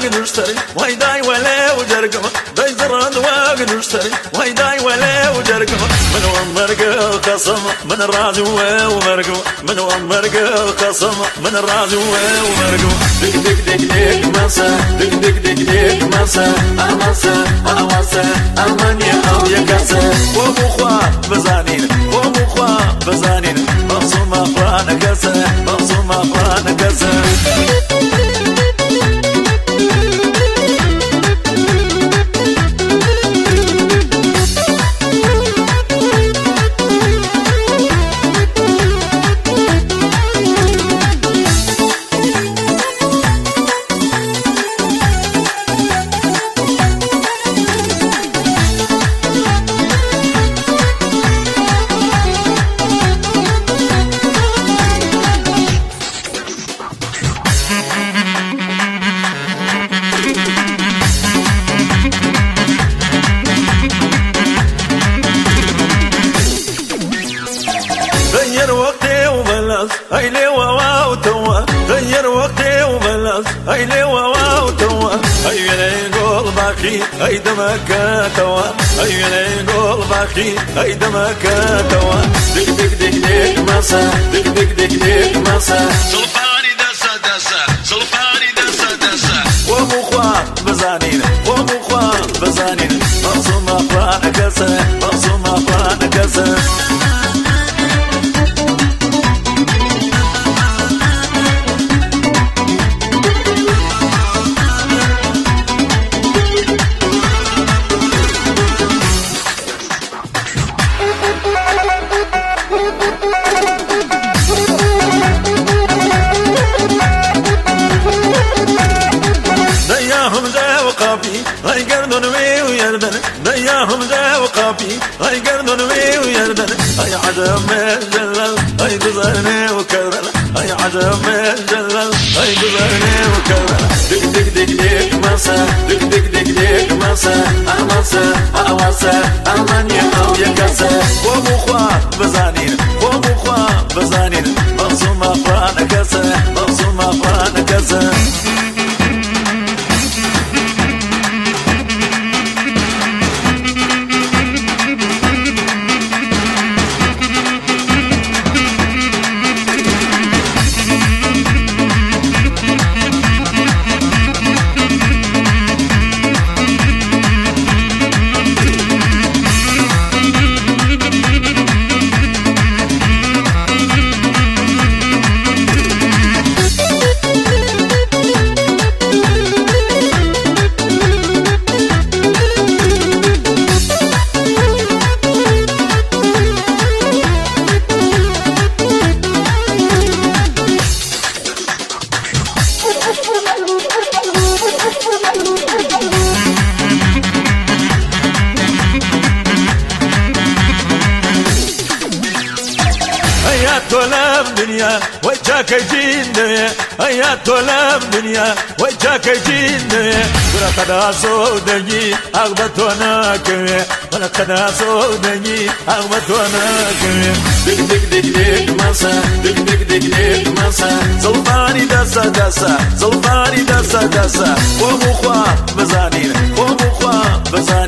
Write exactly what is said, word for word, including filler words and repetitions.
واقد اشتري ويداي ولا وجرقم داي زرد واقد اشتري ويداي ولا وجرقم من ومرق قسم من الراس ومرقم من ومرق قسم من الراس ومرقم دق دق دق دق مسا دق دق دق دق مسا امسا امسا اماني او يكسا ومخوا بزانين ومخوا بزانين مصوم افران كسا مصوم افران كسا هاي لي واو توا غير وقتي وبلاش هاي لي واو توا هاي لي قول باقي هاي دمك توا هاي لي قول باقي هاي دمك توا دق دق دق دق مسا دق دق دق دق مسا سلفاني دسا دسا سلفاني دسا دسا ومخوا بزانين ومخوا بزانين مصوم افران كسا مصوم افران كسا هاي قردن ويردن دياهم ذا وقافي هاي قردن ويردن هاي عجب من جلل هاي قزرني وكرر هاي عجب من جلل هاي قزرني وكرر دق دق دق دق مسا دق دق دق دق مسا امسا امسا اماني او يكسا ومخوا بزانين ومخوا بزانين مصوم افران كسا مصوم افران كسا طلب دنيا وجهك يجينا هيا طلب دنيا وجهك يجينا ولا قد صودني اغبطنا كمي ولا قد صودني اغبطنا كمي دق دق دق دق مسا دق دق دق دق مسا سلطاني دسا دسا سلطاني دسا دسا ومخوا بزانين ومخوا بزانين